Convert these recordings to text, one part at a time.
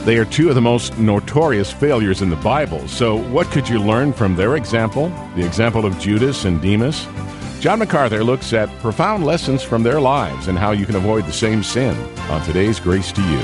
They are two of the most notorious failures in the Bible. So what could you learn from their example, the example of Judas and Demas? John MacArthur looks at profound lessons from their lives and how you can avoid the same sin on today's Grace to You.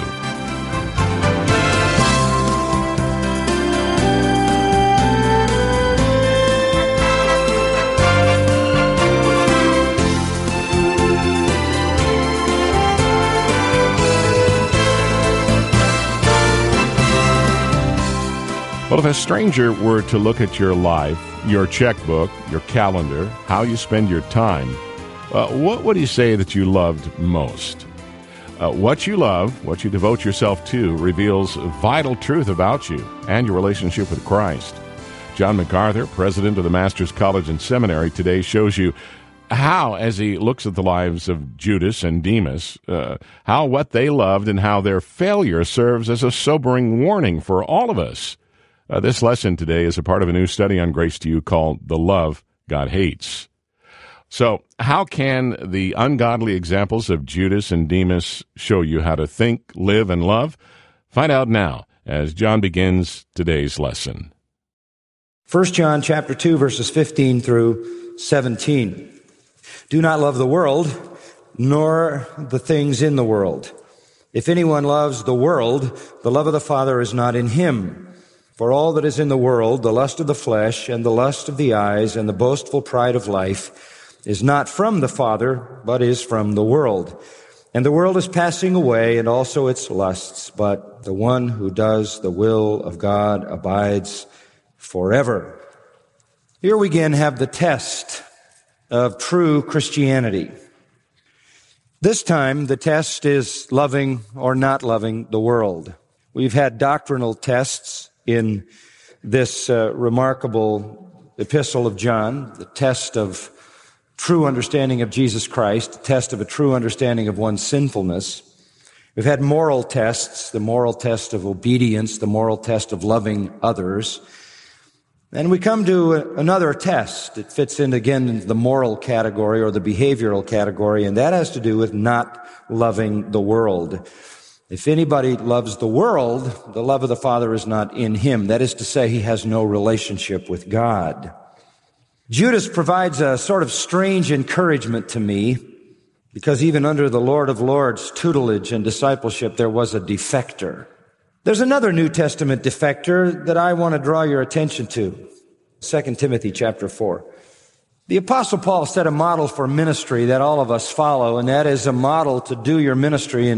Well, if a stranger were to look at your life, your checkbook, your calendar, how you spend your time, what would you say that you loved most? What you love, what you devote yourself to, reveals vital truth about you and your relationship with Christ. John MacArthur, president of the Masters College and Seminary, today shows you how, as he looks at the lives of Judas and Demas, how what they loved and how their failure serves as a sobering warning for all of us. This lesson today is a part of a new study on Grace to You called The Love God Hates. So, how can the ungodly examples of Judas and Demas show you how to think, live, and love? Find out now as John begins today's lesson. 1 John chapter 2, verses 15 through 17. Do not love the world, nor the things in the world. If anyone loves the world, the love of the Father is not in him. For all that is in the world, the lust of the flesh and the lust of the eyes and the boastful pride of life, is not from the Father, but is from the world. And the world is passing away and also its lusts, but the one who does the will of God abides forever. Here we again have the test of true Christianity. This time the test is loving or not loving the world. We've had doctrinal tests in this remarkable epistle of John, the test of true understanding of Jesus Christ, the test of a true understanding of one's sinfulness. We've had moral tests, the moral test of obedience, the moral test of loving others. And we come to another test. It fits in again into the moral category or the behavioral category, and that has to do with not loving the world. If anybody loves the world, the love of the Father is not in him. That is to say, he has no relationship with God. Judas provides a sort of strange encouragement to me, because even under the Lord of Lords' tutelage and discipleship, there was a defector. There's another New Testament defector that I want to draw your attention to. 2 Timothy chapter 4. The Apostle Paul set a model for ministry that all of us follow, and that is a model to do your ministry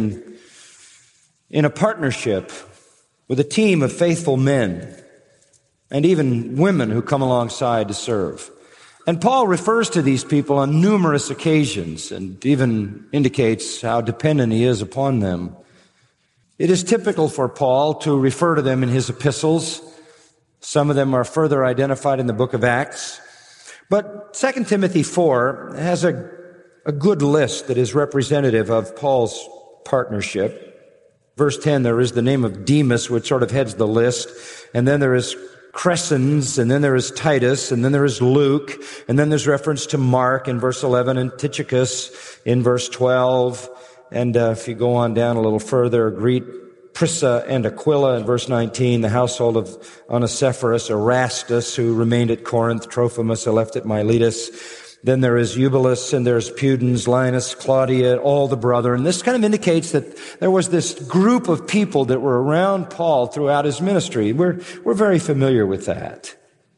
in a partnership with a team of faithful men and even women who come alongside to serve. And Paul refers to these people on numerous occasions and even indicates how dependent he is upon them. It is typical for Paul to refer to them in his epistles. Some of them are further identified in the book of Acts. But 2 Timothy 4 has a good list that is representative of Paul's partnership. Verse 10, there is the name of Demas, which sort of heads the list. And then there is Crescens, and then there is Titus, and then there is Luke, and then there's reference to Mark in verse 11, and Tychicus in verse 12. And if you go on down a little further, greet Prisca and Aquila in verse 19, the household of Onesiphorus, Erastus, who remained at Corinth, Trophimus, who left at Miletus. Then there is Eubulus, and there's Pudens, Linus, Claudia, all the brethren. This kind of indicates that there was this group of people that were around Paul throughout his ministry. We're very familiar with that.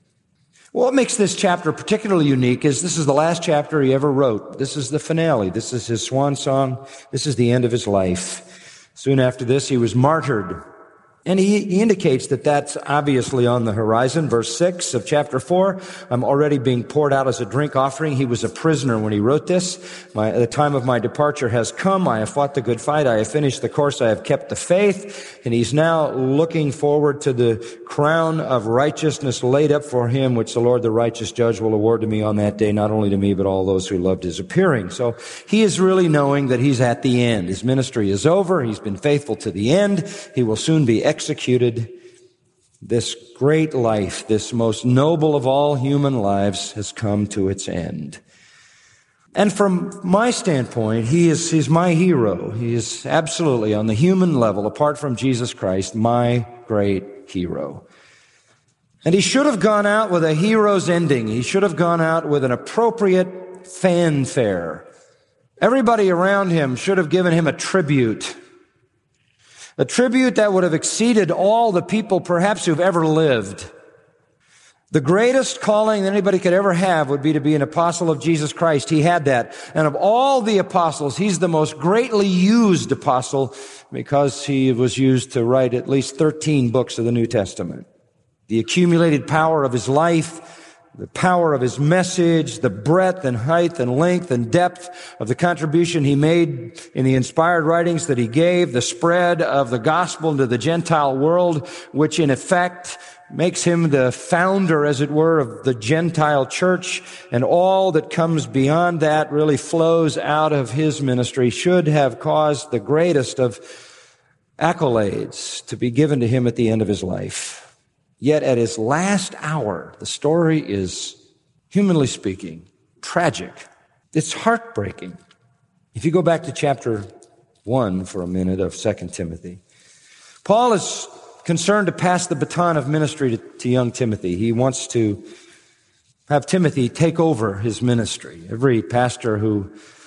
What makes this chapter particularly unique is this is the last chapter he ever wrote. This is the finale. This is his swan song. This is the end of his life. Soon after this, he was martyred. And he indicates that that's obviously on the horizon. Verse 6 of chapter 4, I'm already being poured out as a drink offering. He was a prisoner when he wrote this. The time of my departure has come. I have fought the good fight. I have finished the course. I have kept the faith. And he's now looking forward to the crown of righteousness laid up for him, which the Lord, the righteous judge, will award to me on that day, not only to me, but all those who loved his appearing. So he is really knowing that he's at the end. His ministry is over. He's been faithful to the end. He will soon be executed. This great life, this most noble of all human lives, has come to its end. And from my standpoint, he's my hero. He is absolutely, on the human level, apart from Jesus Christ, my great hero. And he should have gone out with a hero's ending. He should have gone out with an appropriate fanfare. Everybody around him should have given him a tribute that would have exceeded all the people perhaps who've ever lived. The greatest calling that anybody could ever have would be to be an apostle of Jesus Christ. He had that. And of all the apostles, he's the most greatly used apostle because he was used to write at least 13 books of the New Testament. The accumulated power of his life, the power of his message, the breadth and height and length and depth of the contribution he made in the inspired writings that he gave, the spread of the gospel into the Gentile world, which in effect makes him the founder, as it were, of the Gentile church, and all that comes beyond that really flows out of his ministry, should have caused the greatest of accolades to be given to him at the end of his life. Yet at his last hour, the story is, humanly speaking, tragic. It's heartbreaking. If you go back to chapter 1 for a minute of 2 Timothy, Paul is concerned to pass the baton of ministry to young Timothy. He wants to have Timothy take over his ministry. Every pastor who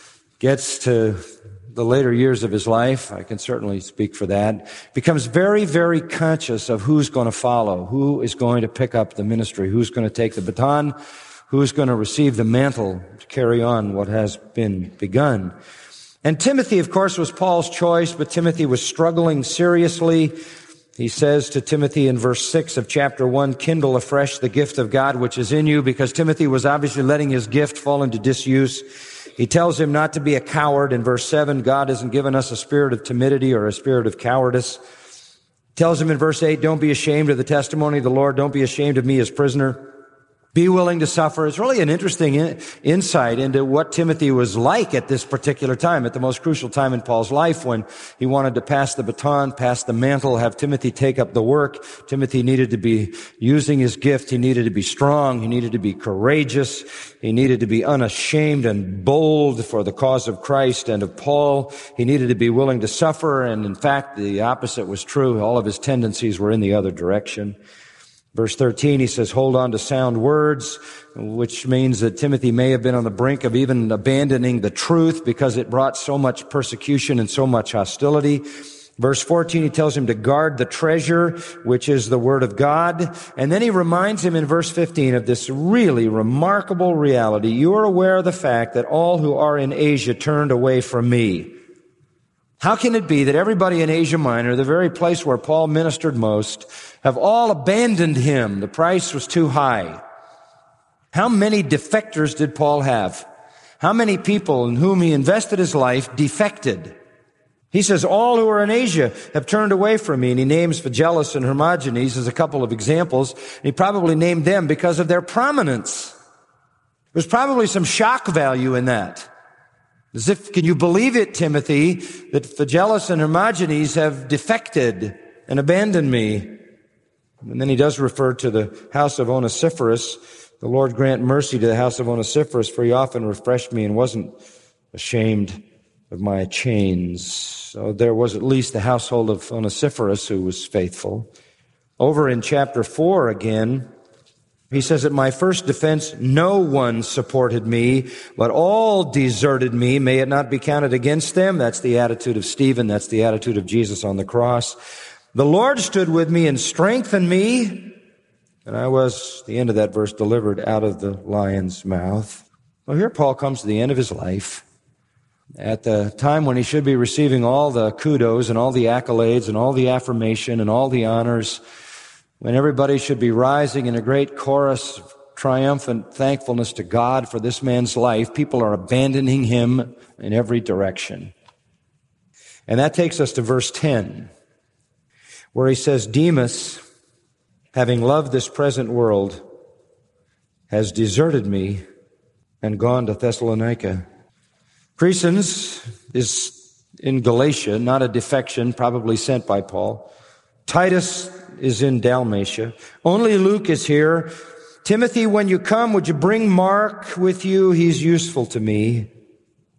gets to the later years of his life, I can certainly speak for that, becomes very, very conscious of who's going to follow, who is going to pick up the ministry, who's going to take the baton, who's going to receive the mantle to carry on what has been begun. And Timothy, of course, was Paul's choice, but Timothy was struggling seriously. He says to Timothy in verse 6 of chapter 1, kindle afresh the gift of God which is in you, because Timothy was obviously letting his gift fall into disuse. He tells him not to be a coward. In verse 7, God hasn't given us a spirit of timidity or a spirit of cowardice. He tells him in verse 8, don't be ashamed of the testimony of the Lord. Don't be ashamed of me as prisoner. Be willing to suffer. It's really an interesting insight into what Timothy was like at this particular time, at the most crucial time in Paul's life, when he wanted to pass the baton, pass the mantle, have Timothy take up the work. Timothy needed to be using his gift. He needed to be strong. He needed to be courageous. He needed to be unashamed and bold for the cause of Christ and of Paul. He needed to be willing to suffer. And in fact, the opposite was true. All of his tendencies were in the other direction. Verse 13, he says, hold on to sound words, which means that Timothy may have been on the brink of even abandoning the truth because it brought so much persecution and so much hostility. Verse 14, he tells him to guard the treasure, which is the word of God. And then he reminds him in verse 15 of this really remarkable reality. You are aware of the fact that all who are in Asia turned away from me. How can it be that everybody in Asia Minor, the very place where Paul ministered most, have all abandoned him? The price was too high. How many defectors did Paul have? How many people in whom he invested his life defected? He says, all who are in Asia have turned away from me. And he names Phygelus and Hermogenes as a couple of examples. And he probably named them because of their prominence. There's probably some shock value in that. As if, can you believe it, Timothy, that Phygelus and Hermogenes have defected and abandoned me? And then he does refer to the house of Onesiphorus. The Lord grant mercy to the house of Onesiphorus, for he often refreshed me and wasn't ashamed of my chains. So there was at least the household of Onesiphorus who was faithful. Over in chapter 4 again, he says, at my first defense, no one supported me, but all deserted me. May it not be counted against them. That's the attitude of Stephen. That's the attitude of Jesus on the cross. The Lord stood with me and strengthened me. And I was, the end of that verse, delivered out of the lion's mouth. Well, here Paul comes to the end of his life. At the time when he should be receiving all the kudos and all the accolades and all the affirmation and all the honors, when everybody should be rising in a great chorus of triumphant thankfulness to God for this man's life, people are abandoning him in every direction. And that takes us to verse 10, where he says, Demas, having loved this present world, has deserted me and gone to Thessalonica. Crescens is in Galatia, not a defection, probably sent by Paul. Titus is in Dalmatia. Only Luke is here. Timothy, when you come, would you bring Mark with you? He's useful to me.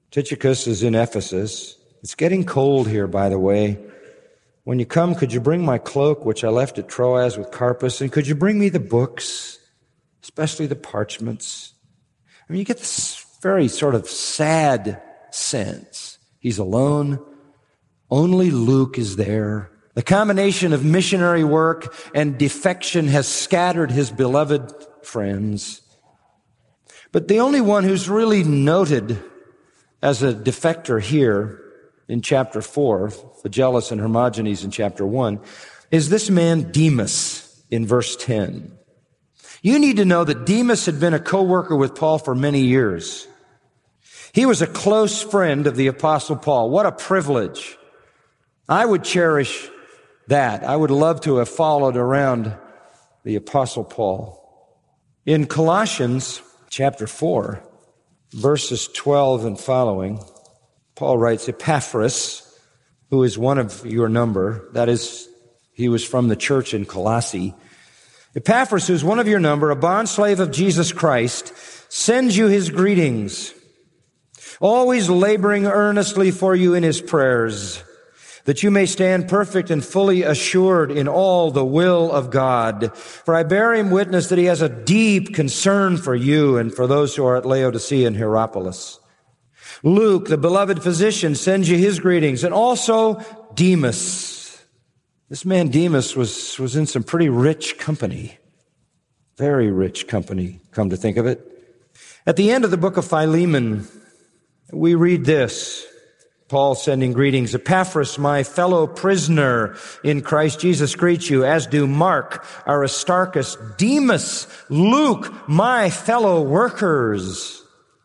Tychicus is in Ephesus. It's getting cold here, by the way. When you come, could you bring my cloak, which I left at Troas with Carpus, and could you bring me the books, especially the parchments? I mean, you get this very sort of sad sense. He's alone. Only Luke is there. The combination of missionary work and defection has scattered his beloved friends. But the only one who's really noted as a defector here in chapter 4, Phygellus and Hermogenes in chapter 1, is this man Demas in verse 10. You need to know that Demas had been a co-worker with Paul for many years. He was a close friend of the Apostle Paul. What a privilege. I would cherish that. I would love to have followed around the Apostle Paul. In Colossians chapter 4, verses 12 and following, Paul writes, Epaphras, who is one of your number, that is, he was from the church in Colossae. Epaphras, who is one of your number, a bondslave of Jesus Christ, sends you his greetings, always laboring earnestly for you in his prayers, that you may stand perfect and fully assured in all the will of God. For I bear him witness that he has a deep concern for you and for those who are at Laodicea and Hierapolis. Luke, the beloved physician, sends you his greetings, and also Demas. This man Demas was in some pretty rich company. Very rich company, come to think of it. At the end of the book of Philemon, we read this. Paul sending greetings. Epaphras, my fellow prisoner in Christ Jesus, greets you, as do Mark, Aristarchus, Demas, Luke, my fellow workers.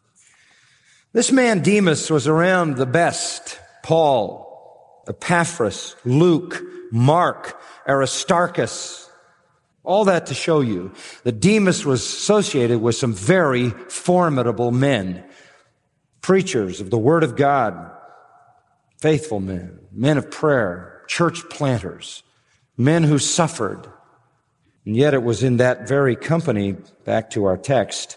This man Demas was around the best. Paul, Epaphras, Luke, Mark, Aristarchus. All that to show you that Demas was associated with some very formidable men. Preachers of the Word of God. Faithful men, men of prayer, church planters, men who suffered. And yet it was in that very company, back to our text,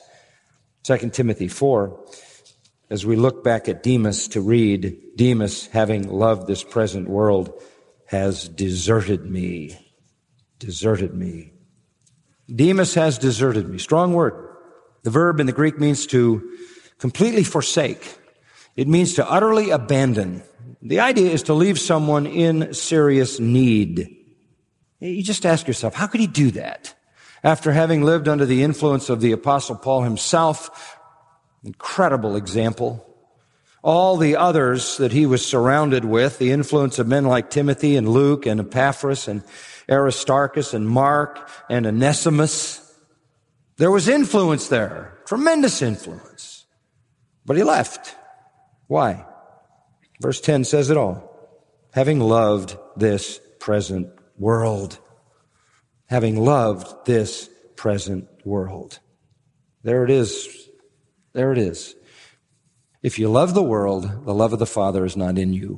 2 Timothy 4, as we look back at Demas to read, Demas, having loved this present world, has deserted me. Deserted me. Demas has deserted me. Strong word. The verb in the Greek means to completely forsake. It means to utterly abandon. The idea is to leave someone in serious need. You just ask yourself, how could he do that? After having lived under the influence of the Apostle Paul himself, incredible example. All the others that he was surrounded with, the influence of men like Timothy and Luke and Epaphras and Aristarchus and Mark and Onesimus. There was influence there, tremendous influence. But he left. Why? Verse 10 says it all. Having loved this present world. Having loved this present world. There it is. There it is. If you love the world, the love of the Father is not in you.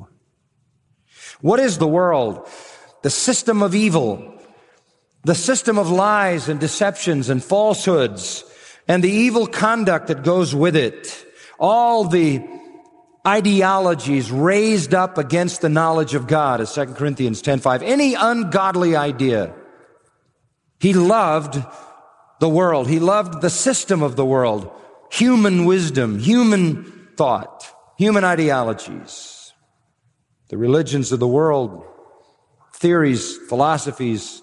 What is the world? The system of evil. The system of lies and deceptions and falsehoods and the evil conduct that goes with it. All the ideologies raised up against the knowledge of God, as 2 Corinthians 10:5. Any ungodly idea. He loved the world. He loved the system of the world. Human wisdom, human thought, human ideologies. The religions of the world, theories, philosophies,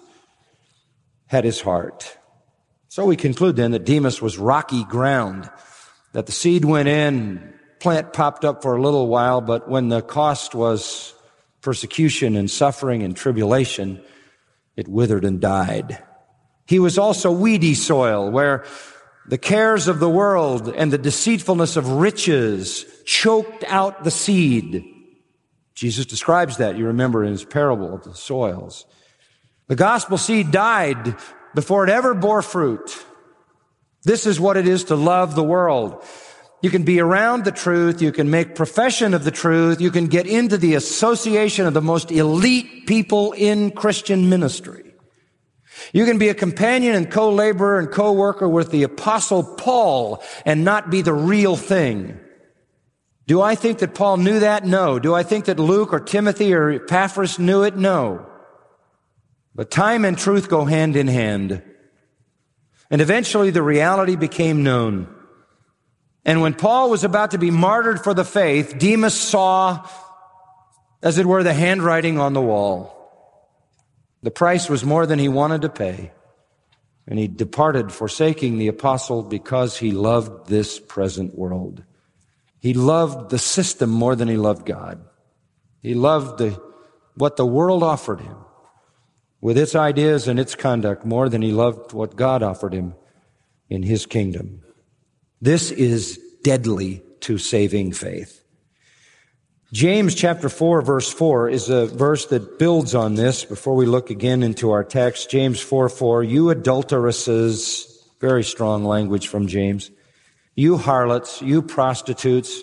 had his heart. So we conclude then that Demas was rocky ground, that the seed went in, plant popped up for a little while, but when the cost was persecution and suffering and tribulation, it withered and died. He was also weedy soil, where the cares of the world and the deceitfulness of riches choked out the seed. Jesus describes that, you remember, in his parable of the soils. The gospel seed died before it ever bore fruit. This is what it is to love the world. You can be around the truth. You can make profession of the truth. You can get into the association of the most elite people in Christian ministry. You can be a companion and co-laborer and co-worker with the Apostle Paul and not be the real thing. Do I think that Paul knew that? No. Do I think that Luke or Timothy or Epaphras knew it? No. But time and truth go hand in hand. And eventually the reality became known. And when Paul was about to be martyred for the faith, Demas saw, as it were, the handwriting on the wall. The price was more than he wanted to pay. And he departed, forsaking the apostle because he loved this present world. He loved the system more than he loved God. He loved what the world offered him, with its ideas and its conduct, more than he loved what God offered him in his kingdom. This is deadly to saving faith. James chapter 4, verse 4 is a verse that builds on this before we look again into our text. James 4:4, you adulteresses, very strong language from James, you harlots, you prostitutes,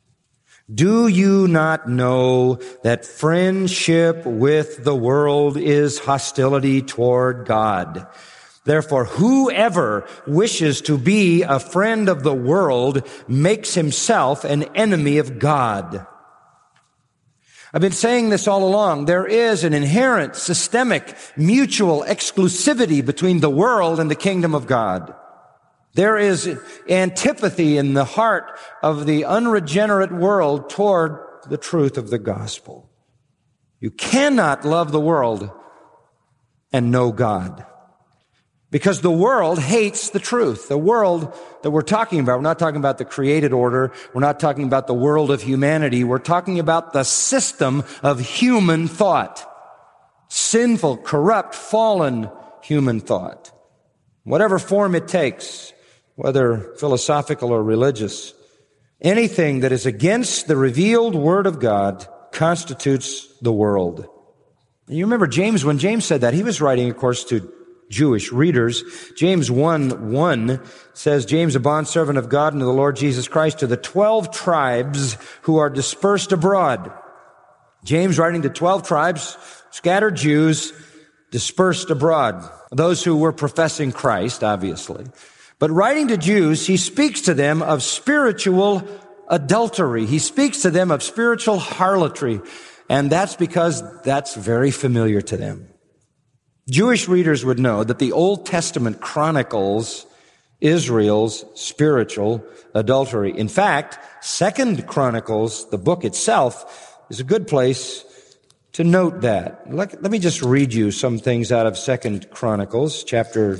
do you not know that friendship with the world is hostility toward God? Therefore, whoever wishes to be a friend of the world makes himself an enemy of God. I've been saying this all along. There is an inherent, systemic, mutual exclusivity between the world and the kingdom of God. There is antipathy in the heart of the unregenerate world toward the truth of the gospel. You cannot love the world and know God, because the world hates the truth. The world that we're talking about, we're not talking about the created order. We're not talking about the world of humanity. We're talking about the system of human thought. Sinful, corrupt, fallen human thought. Whatever form it takes, whether philosophical or religious, anything that is against the revealed Word of God constitutes the world. And you remember James, when James said that, he was writing, of course, to Jewish readers. James 1:1 says, James, a bondservant of God and of the Lord Jesus Christ, to the 12 tribes who are dispersed abroad. James writing to 12 tribes, scattered Jews, dispersed abroad. Those who were professing Christ, obviously. But writing to Jews, he speaks to them of spiritual adultery. He speaks to them of spiritual harlotry. And that's because that's very familiar to them. Jewish readers would know that the Old Testament chronicles Israel's spiritual adultery. In fact, 2 Chronicles, the book itself, is a good place to note that. Let me just read you some things out of 2 Chronicles, chapter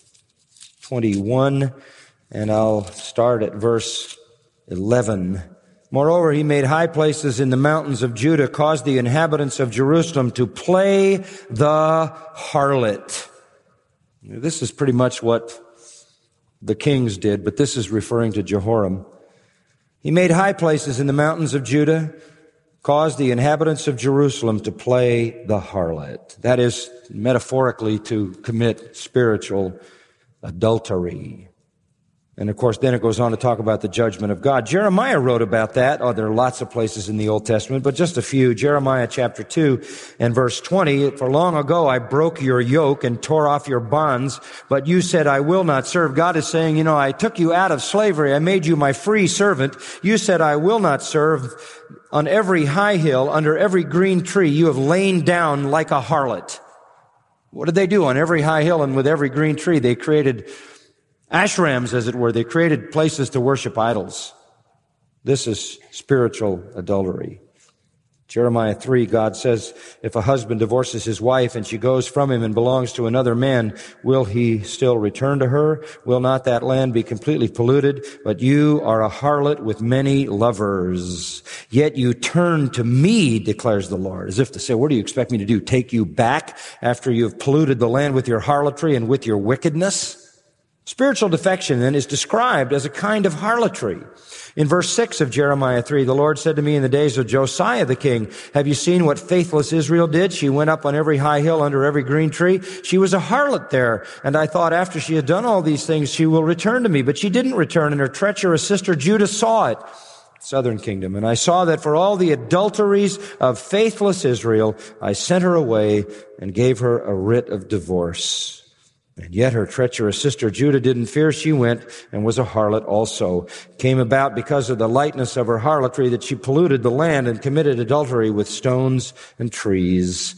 21, and I'll start at verse 11. Moreover, he made high places in the mountains of Judah, caused the inhabitants of Jerusalem to play the harlot. This is pretty much what the kings did, but this is referring to Jehoram. He made high places in the mountains of Judah, caused the inhabitants of Jerusalem to play the harlot. That is, metaphorically, to commit spiritual adultery. And of course, then it goes on to talk about the judgment of God. Jeremiah wrote about that. Oh, there are lots of places in the Old Testament, but just a few. Jeremiah chapter 2 and verse 20. For long ago I broke your yoke and tore off your bonds, but you said, I will not serve. God is saying, I took you out of slavery. I made you my free servant. You said, I will not serve. On every high hill, under every green tree, you have lain down like a harlot. What did they do on every high hill and with every green tree? They created ashrams, as it were. They created places to worship idols. This is spiritual adultery. Jeremiah 3, God says, if a husband divorces his wife and she goes from him and belongs to another man, will he still return to her? Will not that land be completely polluted? But you are a harlot with many lovers. Yet you turn to me, declares the Lord. As if to say, what do you expect me to do? Take you back after you have polluted the land with your harlotry and with your wickedness? Spiritual defection, then, is described as a kind of harlotry. In verse 6 of Jeremiah 3, the Lord said to me in the days of Josiah the king, have you seen what faithless Israel did? She went up on every high hill under every green tree. She was a harlot there. And I thought after she had done all these things, she will return to me. But she didn't return, and her treacherous sister Judah saw it. Southern kingdom. And I saw that for all the adulteries of faithless Israel, I sent her away and gave her a writ of divorce. And yet her treacherous sister Judah didn't fear. She went and was a harlot also. Came about because of the lightness of her harlotry that she polluted the land and committed adultery with stones and trees.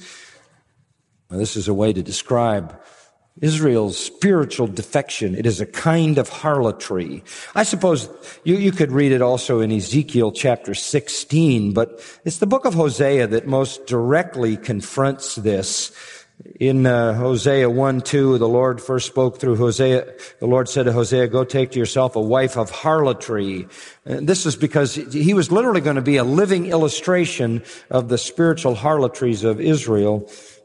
Now, this is a way to describe Israel's spiritual defection. It is a kind of harlotry. I suppose you could read it also in Ezekiel chapter 16, but it's the book of Hosea that most directly confronts this. In Hosea 1:2, the Lord first spoke through Hosea. The Lord said to Hosea, "Go take to yourself a wife of harlotry." And this is because he was literally going to be a living illustration of the spiritual harlotries of Israel,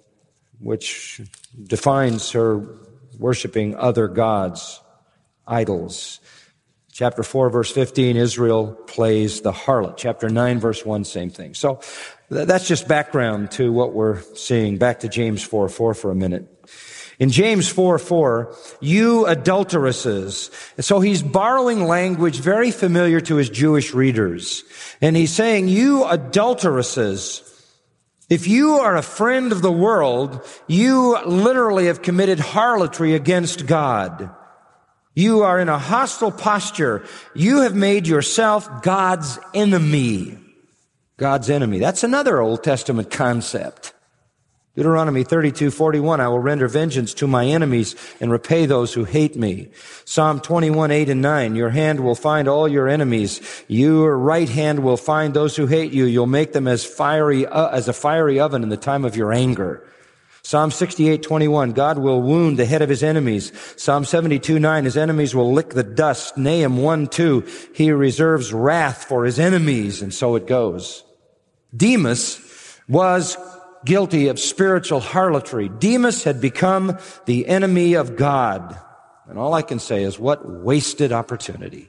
which defines her worshiping other gods, idols. Chapter 4, verse 15, Israel plays the harlot. Chapter 9, verse 1, same thing. So that's just background to what we're seeing. Back to James 4:4 for a minute. In James 4:4, you adulteresses. So he's borrowing language very familiar to his Jewish readers. And he's saying, you adulteresses, if you are a friend of the world, you literally have committed harlotry against God. You are in a hostile posture. You have made yourself God's enemy. God's enemy. That's another Old Testament concept. Deuteronomy 32:41, I will render vengeance to my enemies and repay those who hate me. Psalm 21:8 and 9, your hand will find all your enemies. Your right hand will find those who hate you. You'll make them as a fiery oven in the time of your anger. Psalm 68:21, God will wound the head of his enemies. Psalm 72:9, his enemies will lick the dust. Nahum 1:2, he reserves wrath for his enemies, and so it goes. Demas was guilty of spiritual harlotry. Demas had become the enemy of God. And all I can say is, what wasted opportunity.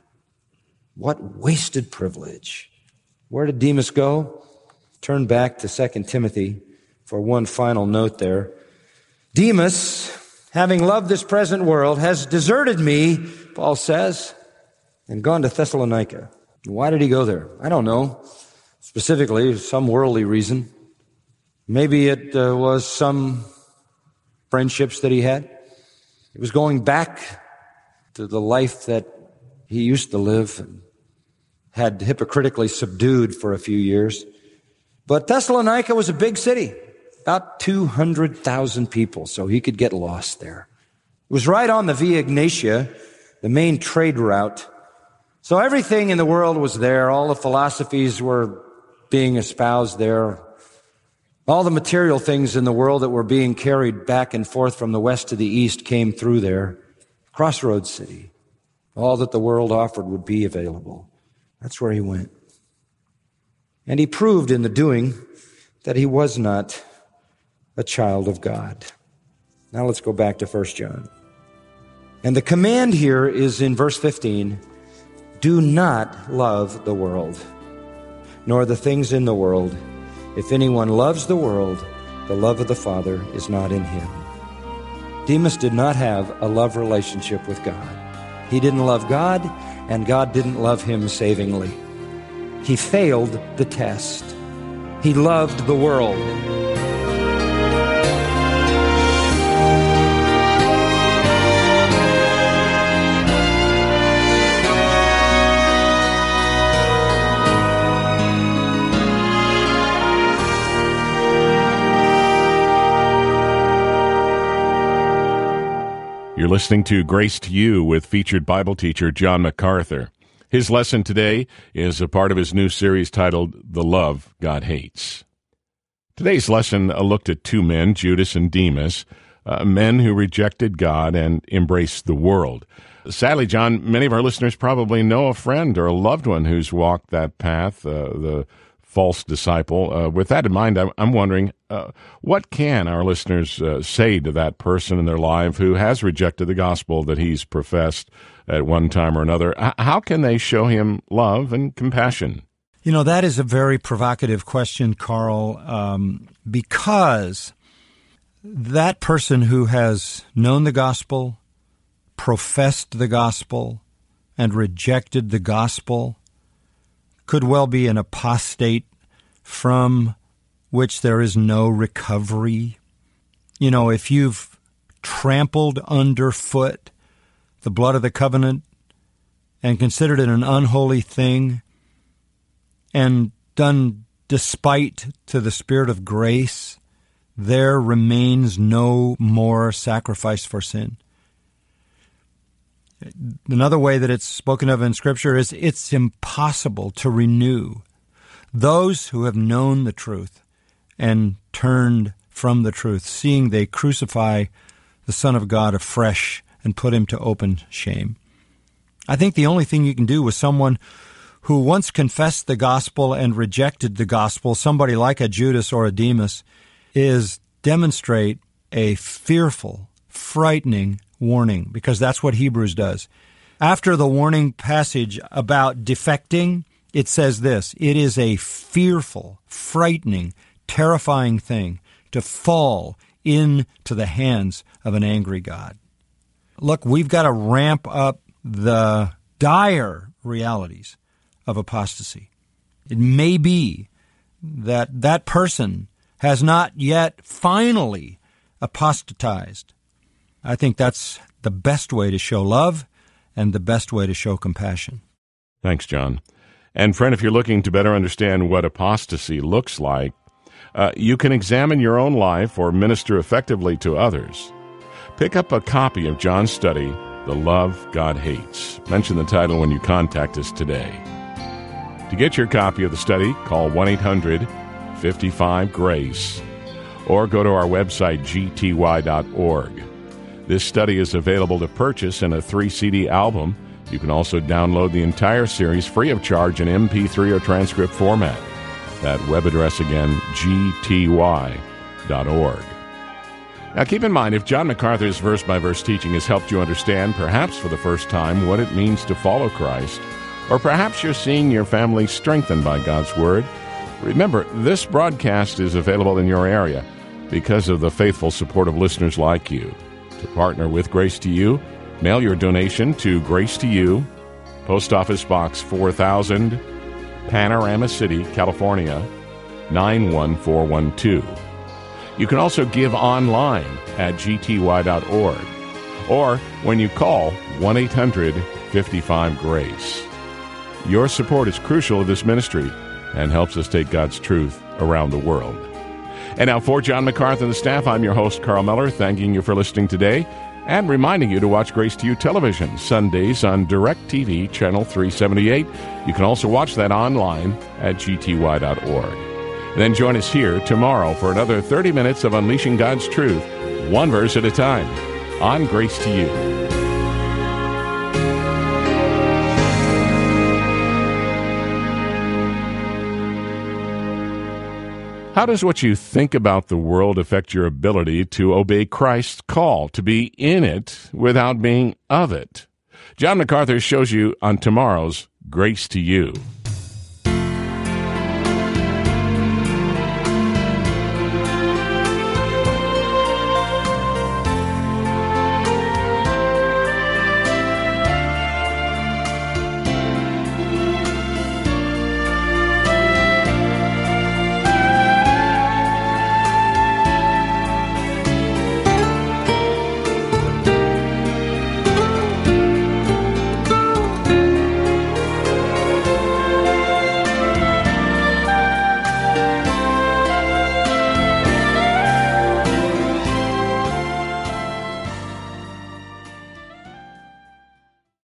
What wasted privilege. Where did Demas go? Turn back to 2 Timothy for one final note there. Demas, having loved this present world, has deserted me, Paul says, and gone to Thessalonica. Why did he go there? I don't know. Specifically, some worldly reason. Maybe it was some friendships that he had. He was going back to the life that he used to live and had hypocritically subdued for a few years. But Thessalonica was a big city, about 200,000 people, so he could get lost there. It was right on the Via Egnatia, the main trade route. So everything in the world was there. All the philosophies were being espoused there. All the material things in the world that were being carried back and forth from the west to the east came through there. Crossroads city. All that the world offered would be available. That's where he went. And he proved in the doing that he was not a child of God. Now let's go back to 1 John. And the command here is in verse 15, do not love the world, nor the things in the world. If anyone loves the world, the love of the Father is not in him. Demas did not have a love relationship with God. He didn't love God, and God didn't love him savingly. He failed the test. He loved the world. You're listening to Grace to You with featured Bible teacher John MacArthur. His lesson today is a part of his new series titled The Love God Hates. Today's lesson looked at two men, Judas and Demas, men who rejected God and embraced the world. Sadly, John, many of our listeners probably know a friend or a loved one who's walked that path, the false disciple. With that in mind, I'm wondering, what can our listeners say to that person in their life who has rejected the gospel that he's professed at one time or another? How can they show him love and compassion? You know, that is a very provocative question, Carl, because that person who has known the gospel, professed the gospel, and rejected the gospel could well be an apostate from which there is no recovery. You know, if you've trampled underfoot the blood of the covenant and considered it an unholy thing and done despite to the Spirit of grace, there remains no more sacrifice for sin. Another way that it's spoken of in Scripture is it's impossible to renew those who have known the truth and turned from the truth, seeing they crucify the Son of God afresh and put him to open shame. I think the only thing you can do with someone who once confessed the gospel and rejected the gospel, somebody like a Judas or a Demas, is demonstrate a fearful, frightening warning, because that's what Hebrews does. After the warning passage about defecting, it says this: it is a fearful, frightening, terrifying thing to fall into the hands of an angry God. Look, we've got to ramp up the dire realities of apostasy. It may be that that person has not yet finally apostatized. I think that's the best way to show love and the best way to show compassion. Thanks, John. And friend, if you're looking to better understand what apostasy looks like, you can examine your own life or minister effectively to others. Pick up a copy of John's study, The Love God Hates. Mention the title when you contact us today. To get your copy of the study, call 1-800-55-GRACE or go to our website, gty.org. This study is available to purchase in a 3-CD album. You can also download the entire series free of charge in MP3 or transcript format. That web address again, gty.org. Now keep in mind, if John MacArthur's verse-by-verse teaching has helped you understand, perhaps for the first time, what it means to follow Christ, or perhaps you're seeing your family strengthened by God's Word, remember, this broadcast is available in your area because of the faithful support of listeners like you. To partner with Grace to You, mail your donation to Grace to You, Post Office Box 4000, Panorama City, California, 91412. You can also give online at gty.org or when you call 1-800-55-GRACE. Your support is crucial to this ministry and helps us take God's truth around the world. And now for John MacArthur and the staff, I'm your host, Carl Miller, thanking you for listening today and reminding you to watch Grace to You television Sundays on DirecTV, Channel 378. You can also watch that online at gty.org. And then join us here tomorrow for another 30 minutes of unleashing God's truth, one verse at a time, on Grace to You. How does what you think about the world affect your ability to obey Christ's call, to be in it without being of it? John MacArthur shows you on tomorrow's Grace to You.